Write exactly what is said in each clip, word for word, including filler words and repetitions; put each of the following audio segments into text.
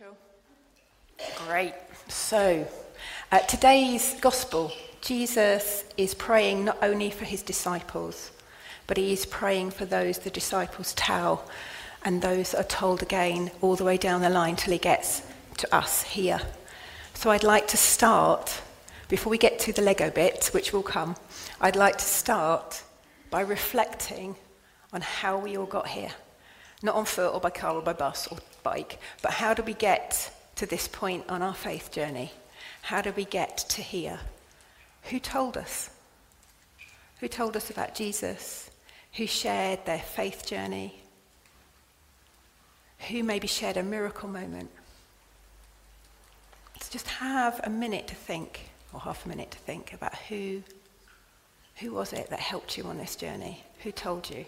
Rachel. Great. So, uh, today's gospel, Jesus is praying not only for his disciples, but he is praying for those the disciples tell and those that are told again all the way down the line till he gets to us here. So I'd like to start, before we get to the Lego bit, which will come, I'd like to start by reflecting on how we all got here. Not on foot or by car or by bus or bike, but how do we get to this point on our faith journey? How do we get to here? Who told us? Who told us about Jesus? Who shared their faith journey? Who maybe shared a miracle moment? Let's just have a minute to think, or half a minute to think about who, who was it that helped you on this journey? Who told you?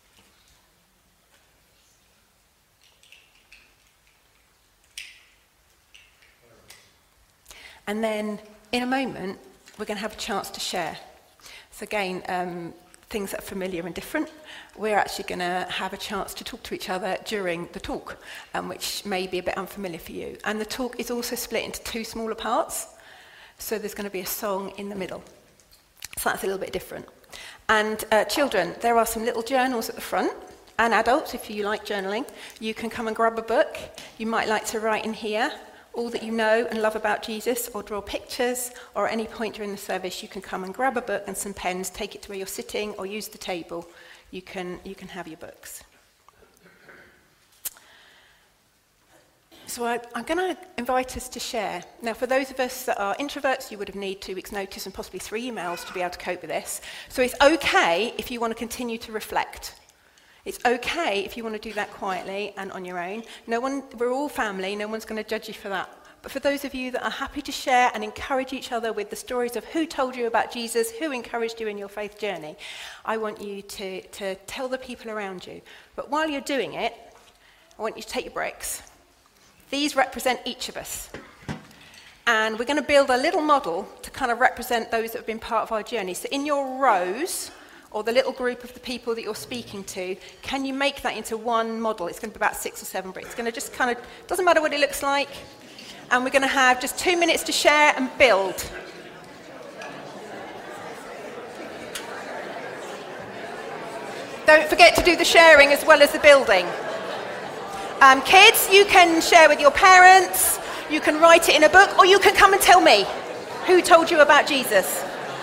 And then, in a moment, we're going to have a chance to share. So again, um, things that are familiar and different, we're actually going to have a chance to talk to each other during the talk, um, which may be a bit unfamiliar for you. And the talk is also split into two smaller parts. So there's going to be a song in the middle. So that's a little bit different. And uh, children, there are some little journals at the front. And adults, if you like journaling, you can come and grab a book. You might like to write in here all that you know and love about Jesus, or draw pictures, or at any point during the service you can come and grab a book and some pens, take it to where you're sitting, or use the table. You can, you can have your books. So I, I'm going to invite us to share. Now, for those of us that are introverts, you would have need two weeks' notice and possibly three emails to be able to cope with this. So it's okay if you want to continue to reflect. It's okay if you want to do that quietly and on your own. No one, we're all family, no one's going to judge you for that. But for those of you that are happy to share and encourage each other with the stories of who told you about Jesus, who encouraged you in your faith journey, I want you to, to tell the people around you. But while you're doing it, I want you to take your bricks. These represent each of us. And we're going to build a little model to kind of represent those that have been part of our journey. So in your rows, or the little group of the people that you're speaking to, can you make that into one model? It's going to be about six or seven bricks. It's going to just kind of, doesn't matter what it looks like. And we're going to have just two minutes to share and build. Don't forget to do the sharing as well as the building. Um, kids, you can share with your parents, you can write it in a book, or you can come and tell me who told you about Jesus.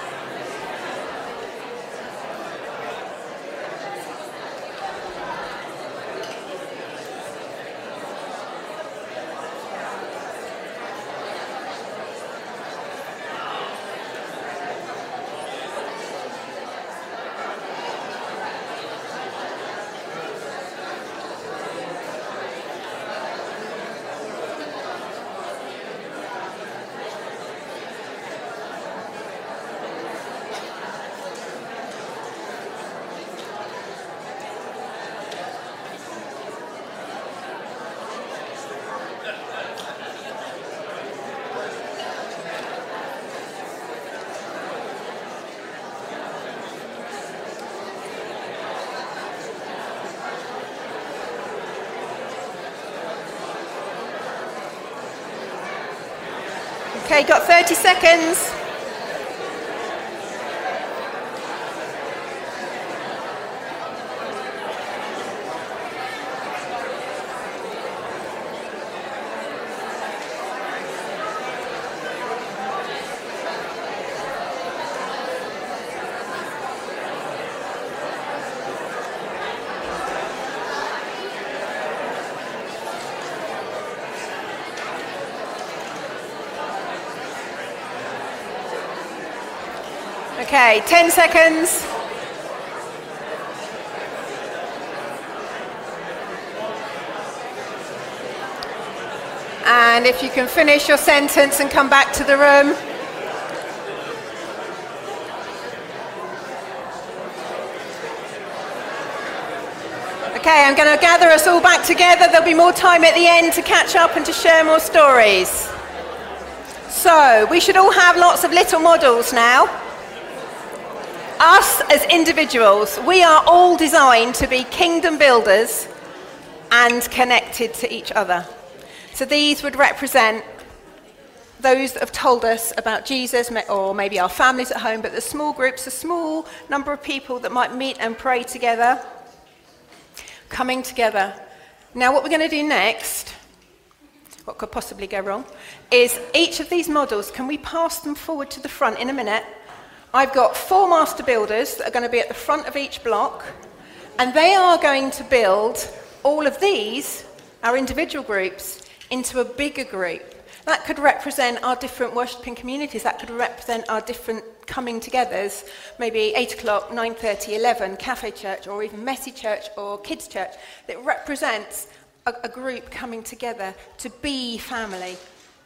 Okay, got thirty seconds. Okay, ten seconds. And if you can finish your sentence and come back to the room. Okay, I'm going to gather us all back together. There'll be more time at the end to catch up and to share more stories. So, we should all have lots of little models now. Us as individuals, we are all designed to be kingdom builders and connected to each other. So these would represent those that have told us about Jesus, or maybe our families at home, but the small groups, a small number of people that might meet and pray together, coming together. Now what we're going to do next, what could possibly go wrong, is each of these models, can we pass them forward to the front in a minute? I've got four master builders that are going to be at the front of each block, and they are going to build all of these, our individual groups, into a bigger group. That could represent our different worshipping communities. That could represent our different coming togethers, maybe eight o'clock, nine thirty, eleven, cafe church, or even messy church or kids church. That represents a, a group coming together to be family.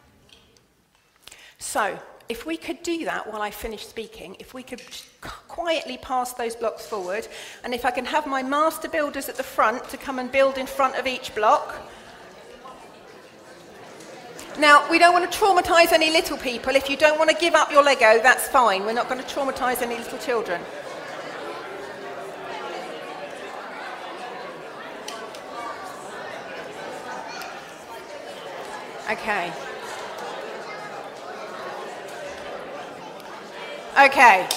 So, if we could do that while I finish speaking, if we could quietly pass those blocks forward, and if I can have my master builders at the front to come and build in front of each block. Now, we don't want to traumatise any little people. If you don't want to give up your Lego, that's fine. We're not going to traumatise any little children. Okay. Okay.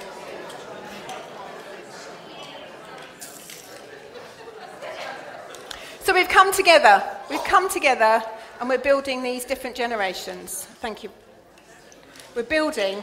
So we've come together. We've come together. And we're building these different generations. Thank you. We're building,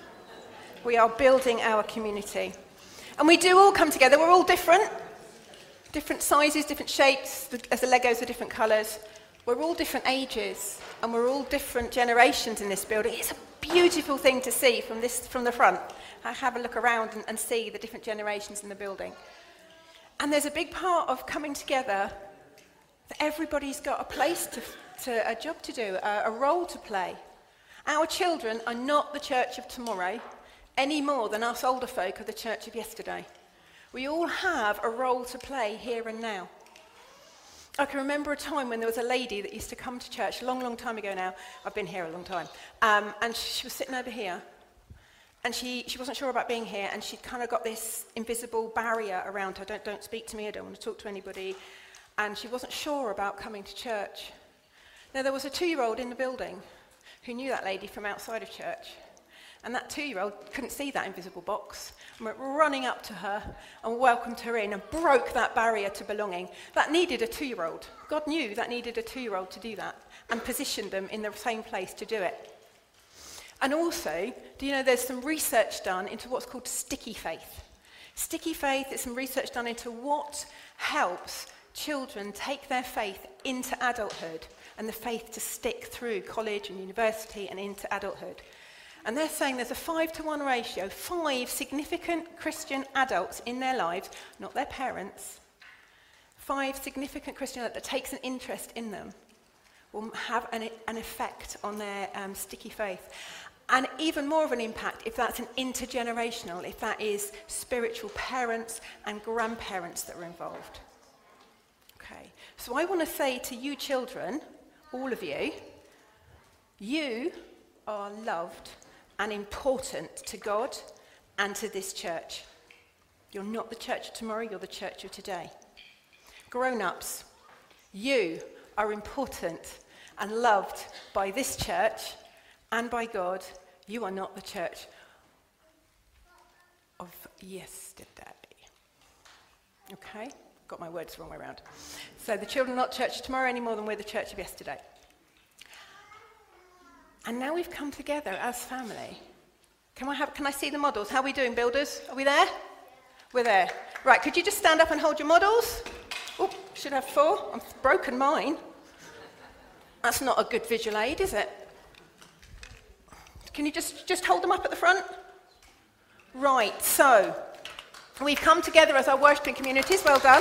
we are building our community. And we do all come together. We're all different. Different sizes, different shapes, as the Legos are different colours. We're all different ages. And we're all different generations in this building. It's a beautiful thing to see from this, from the front. I have a look around and, and see the different generations in the building. And there's a big part of coming together that everybody's got a place to To a job to do, a, a role to play. Our children are not the church of tomorrow any more than us older folk are the church of yesterday. We all have a role to play here and now. I can remember a time when there was a lady that used to come to church a long, long time ago now. I've been here a long time. Um, and she was sitting over here. And she, she wasn't sure about being here. And she'd kind of got this invisible barrier around her. Don't, don't speak to me. I don't want to talk to anybody. And she wasn't sure about coming to church. Now, there was a two-year-old in the building who knew that lady from outside of church. And that two-year-old couldn't see that invisible box and went running up to her and welcomed her in and broke that barrier to belonging. That needed a two-year-old. God knew that needed a two-year-old to do that and positioned them in the same place to do it. And also, do you know there's some research done into what's called sticky faith? Sticky faith is some research done into what helps children take their faith into adulthood and the faith to stick through college and university and into adulthood. And they're saying there's a five to one ratio, five significant Christian adults in their lives, not their parents, five significant Christian adults that takes an interest in them will have an, an effect on their um, sticky faith. And even more of an impact if that's an intergenerational, if that is spiritual parents and grandparents that are involved. Okay, so I want to say to you children, all of you, you are loved and important to God and to this church. You're not the church of tomorrow, you're the church of today. Grown-ups, you are important and loved by this church and by God. You are not the church of yesterday. Okay? Got my words the wrong way around. So the children are not church of tomorrow any more than we're the church of yesterday. And now we've come together as family. Can I have? Can I see the models? How are we doing, builders? Are we there? We're there. Right, could you just stand up and hold your models? Oh, should have four. I've broken mine. That's not a good visual aid, is it? Can you just, just hold them up at the front? Right, so we've come together as our worshipping communities. Well done.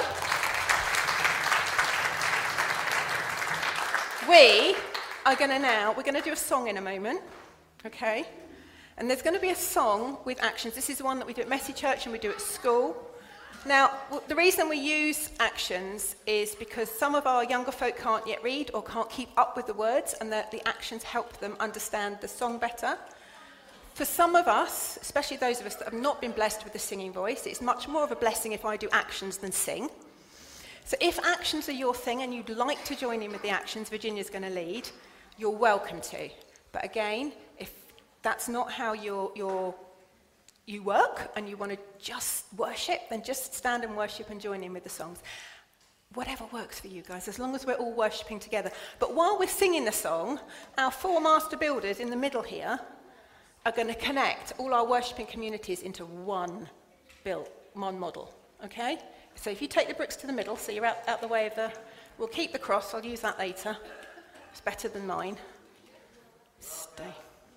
We are going to now, we're going to do a song in a moment, okay? And there's going to be a song with actions. This is the one that we do at Messy Church and we do at school. Now, the reason we use actions is because some of our younger folk can't yet read or can't keep up with the words, and that the actions help them understand the song better. For some of us, especially those of us that have not been blessed with a singing voice, it's much more of a blessing if I do actions than sing. So if actions are your thing and you'd like to join in with the actions Virginia's going to lead, you're welcome to. But again, if that's not how you're, you're, you work and you want to just worship, then just stand and worship and join in with the songs. Whatever works for you guys, as long as we're all worshipping together. But while we're singing the song, our four master builders in the middle here are going to connect all our worshipping communities into one build, one model, okay? So if you take the bricks to the middle, so you're out, out the way of the... We'll keep the cross, I'll use that later. It's better than mine. Stay.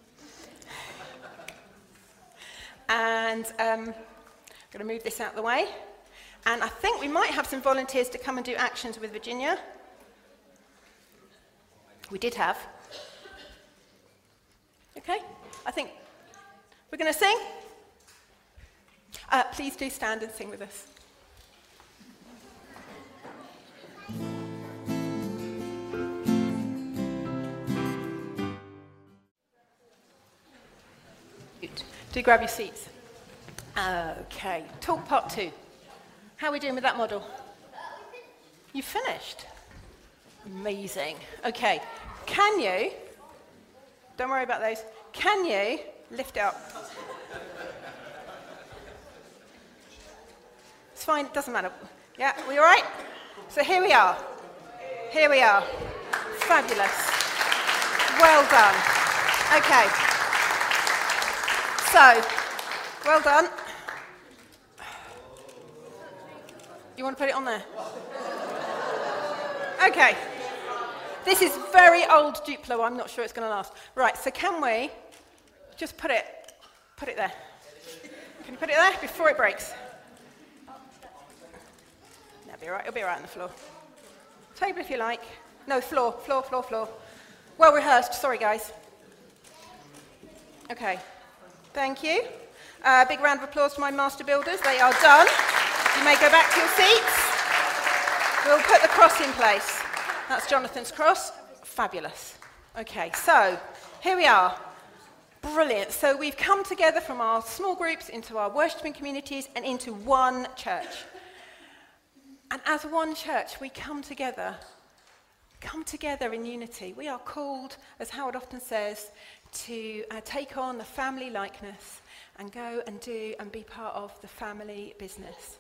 And um, I'm going to move this out the way. And I think we might have some volunteers to come and do actions with Virginia. We did have. Okay, I think we're going to sing. Uh, please do stand and sing with us. Good. Do grab your seats. Okay, talk part two. How are we doing with that model? You finished? Amazing. Okay, can you, don't worry about those, can you lift it up? It's fine, it doesn't matter. Yeah, we all right? So here we are. Here we are. Fabulous. Well done. Okay. So, well done. You want to put it on there? Okay. This is very old Duplo. I'm not sure it's going to last. Right, so can we just put it, put it there? Can you put it there before it breaks? That'll be all right. It'll be all right on the floor. Table if you like. No, floor, floor, floor, floor. Well rehearsed. Sorry, guys. Okay. Thank you. Uh, big round of applause to my master builders. They are done. You may go back to your seats. We'll put the cross in place. That's Jonathan's cross. Fabulous. Okay, so here we are. Brilliant. So we've come together from our small groups into our worshipping communities and into one church. And as one church, we come together, come together in unity. We are called, as Howard often says, to uh, take on the family likeness and go and do and be part of the family business.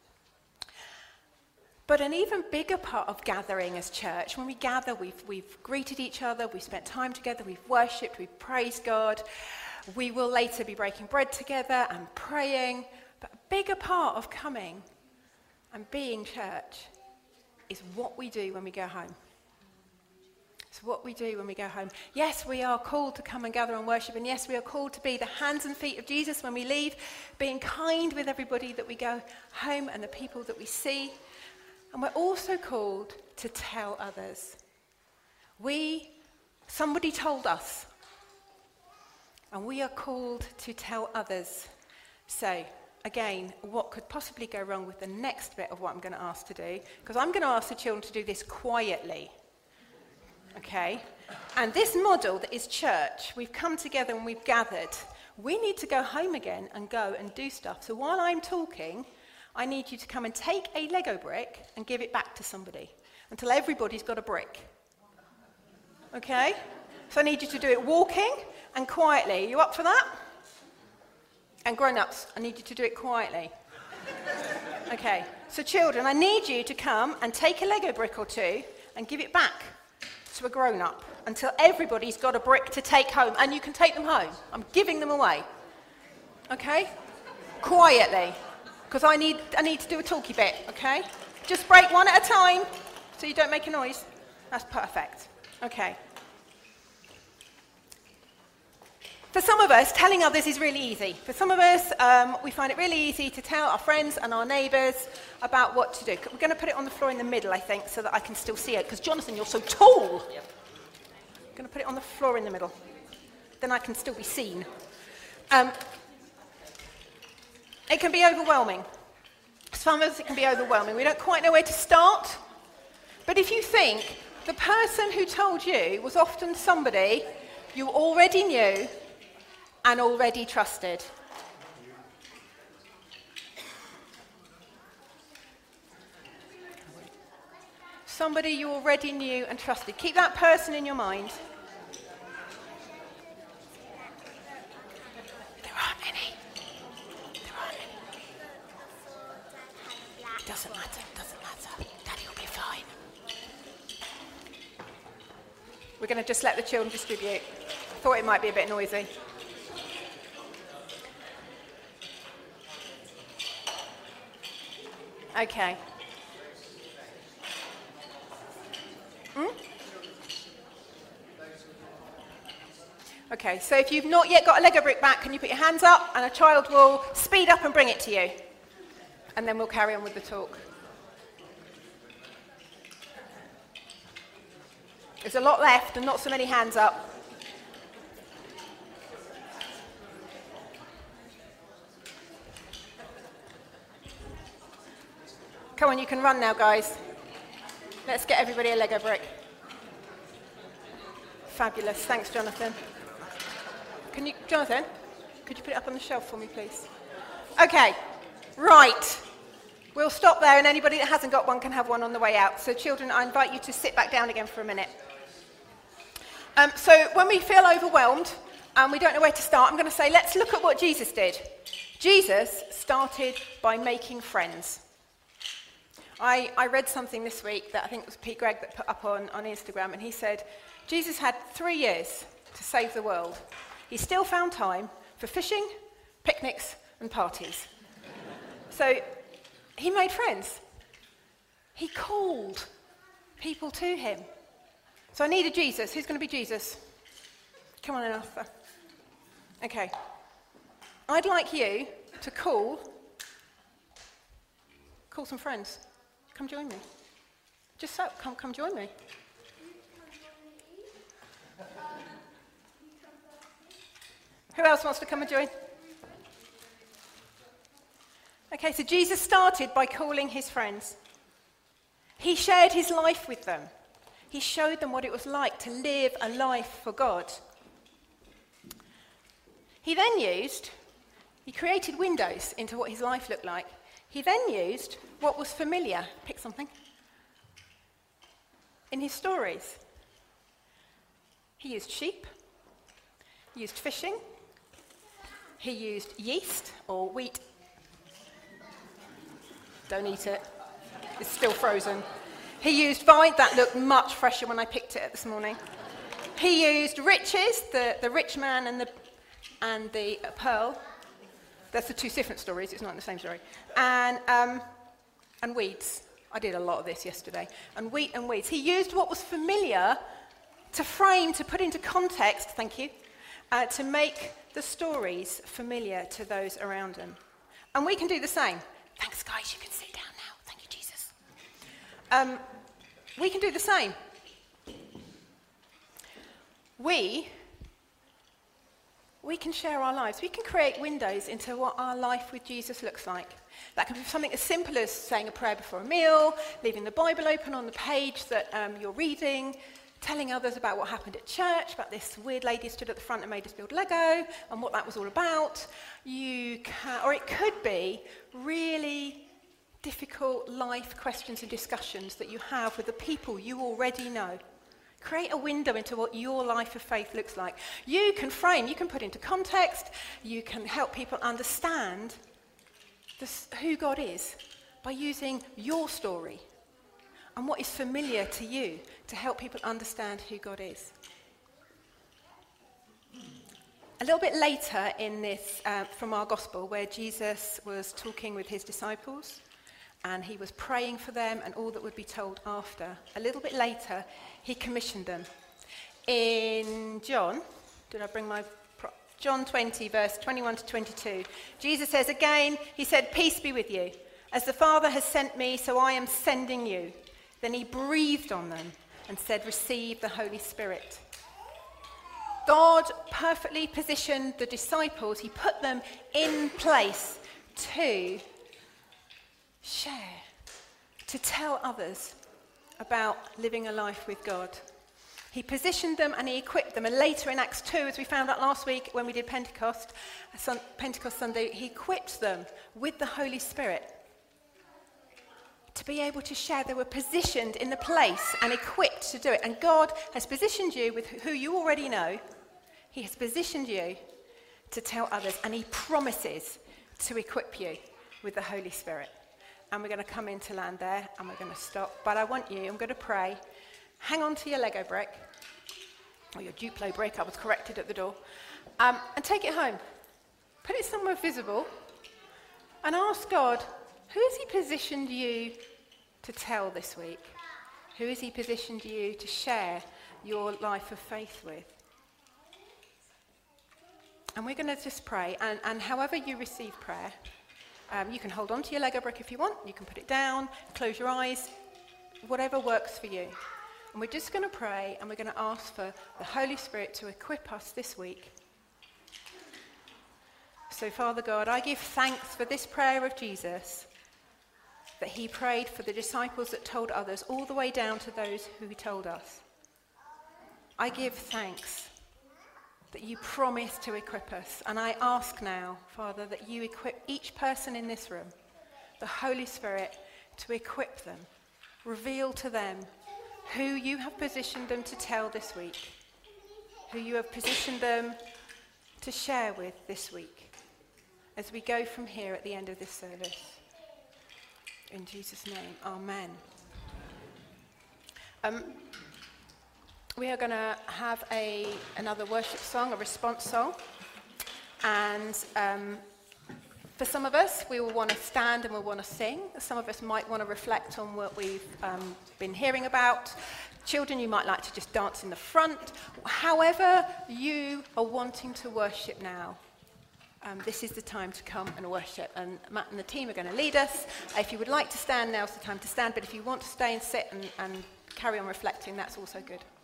But an even bigger part of gathering as church, when we gather, we've, we've greeted each other, we've spent time together, we've worshipped, we've praised God. We will later be breaking bread together and praying. But a bigger part of coming and being church is what we do when we go home. It's what we do when we go home. Yes, we are called to come and gather and worship, and yes, we are called to be the hands and feet of Jesus when we leave, being kind with everybody that we go home and the people that we see. And we're also called to tell others. We, somebody told us, and we are called to tell others. So, again, what could possibly go wrong with the next bit of what I'm going to ask to do? Because I'm going to ask the children to do this quietly. Okay? And this model that is church, we've come together and we've gathered. We need to go home again and go and do stuff. So while I'm talking, I need you to come and take a Lego brick and give it back to somebody until everybody's got a brick. Okay? So I need you to do it walking and quietly. Are you up for that? And grown-ups, I need you to do it quietly. Okay. So children, I need you to come and take a Lego brick or two and give it back to a grown-up until everybody's got a brick to take home. And you can take them home. I'm giving them away. Okay? Quietly. Because I need, I need to do a talky bit, okay? Just break one at a time so you don't make a noise. That's perfect. Okay. For some of us, telling others is really easy. For some of us, um, we find it really easy to tell our friends and our neighbours about what to do. We're going to put it on the floor in the middle, I think, so that I can still see it. Because, Jonathan, you're so tall. Yep. I'm going to put it on the floor in the middle. Then I can still be seen. Um, It can be overwhelming. Some of us, it can be overwhelming. We don't quite know where to start. But if you think the person who told you was often somebody you already knew and already trusted. Somebody you already knew and trusted. Keep that person in your mind. There aren't any. There aren't any. Doesn't matter, doesn't matter. Daddy will be fine. We're going to just let the children distribute. Thought it might be a bit noisy. Okay. Hmm? Okay, so if you've not yet got a Lego brick back, can you put your hands up and a child will speed up and bring it to you? And then we'll carry on with the talk. There's a lot left and not so many hands up. Come on, you can run now, guys. Let's get everybody a Lego brick. Fabulous. Thanks, Jonathan. Can you, Jonathan, could you put it up on the shelf for me, please? Okay, right. We'll stop there, and anybody that hasn't got one can have one on the way out. So, children, I invite you to sit back down again for a minute. Um, so, when we feel overwhelmed and we don't know where to start, I'm going to say, let's look at what Jesus did. Jesus started by making friends. I, I read something this week that I think it was Pete Gregg that put up on, on Instagram, and he said, Jesus had three years to save the world. He still found time for fishing, picnics, and parties. So he made friends. He called people to him. So I need a Jesus. Who's going to be Jesus? Come on in, Arthur. Okay. I'd like you to call, call some friends. Come join me. Just so, come, come join me. Who else wants to come and join? Okay, so Jesus started by calling his friends. He shared his life with them. He showed them what it was like to live a life for God. He then used, he created windows into what his life looked like. He then used what was familiar, pick something, in his stories. He used sheep, he used fishing, he used yeast or wheat. Don't eat it, it's still frozen. He used vine, that looked much fresher when I picked it this morning. He used riches, the, the rich man and the, and the pearl. That's the two different stories, it's not in the same story. And, um, and weeds. I did a lot of this yesterday. And wheat and weeds. He used what was familiar to frame, to put into context, thank you, uh, to make the stories familiar to those around him. And we can do the same. Thanks, guys, you can sit down now. Thank you, Jesus. Um, we can do the same. We... We can share our lives. We can create windows into what our life with Jesus looks like. That can be something as simple as saying a prayer before a meal, leaving the Bible open on the page that um, you're reading, telling others about what happened at church, about this weird lady stood at the front and made us build Lego, and what that was all about. You can, or it could be really difficult life questions and discussions that you have with the people you already know. Create a window into what your life of faith looks like. You can frame, you can put into context, you can help people understand this, who God is by using your story and what is familiar to you to help people understand who God is. A little bit later in this, uh, from our gospel, where Jesus was talking with his disciples, and he was praying for them and all that would be told after. A little bit later, he commissioned them. In John, did I bring my... Pro- John twenty, verse twenty-one to twenty-two, Jesus says again, he said, "Peace be with you. As the Father has sent me, so I am sending you." Then he breathed on them and said, "Receive the Holy Spirit." God perfectly positioned the disciples. He put them in place to share, to tell others about living a life with God. He positioned them and he equipped them. And later in Acts two, as we found out last week when we did Pentecost, Pentecost Sunday, he equipped them with the Holy Spirit. to be able to share. They were positioned in the place and equipped to do it. And God has positioned you with who you already know. He has positioned you to tell others, and he promises to equip you with the Holy Spirit. And we're going to come into land there, and we're going to stop. But I want you, I'm going to pray. Hang on to your Lego brick, or your Duplo brick, I was corrected at the door, um, and take it home. Put it somewhere visible, and ask God, who has he positioned you to tell this week? Who has he positioned you to share your life of faith with? And we're going to just pray, and, and however you receive prayer, um, you can hold on to your Lego brick if you want, you can put it down, close your eyes, whatever works for you. And we're just going to pray, and we're going to ask for the Holy Spirit to equip us this week. So, Father God, I give thanks for this prayer of Jesus, that he prayed for the disciples that told others, all the way down to those who told us. I give thanks that you promise to equip us. And I ask now, Father, that you equip each person in this room, the Holy Spirit, to equip them, reveal to them who you have positioned them to tell this week, who you have positioned them to share with this week, as we go from here at the end of this service. In Jesus' name, amen. Um, we are going to have a another worship song, a response song. And um, for some of us, we will want to stand and we'll want to sing. Some of us might want to reflect on what we've um, been hearing about. Children, you might like to just dance in the front. However you are wanting to worship now, Um, this is the time to come and worship, and Matt and the team are going to lead us. If you would like to stand, now's the time to stand, but if you want to stay and sit and, and carry on reflecting, that's also good.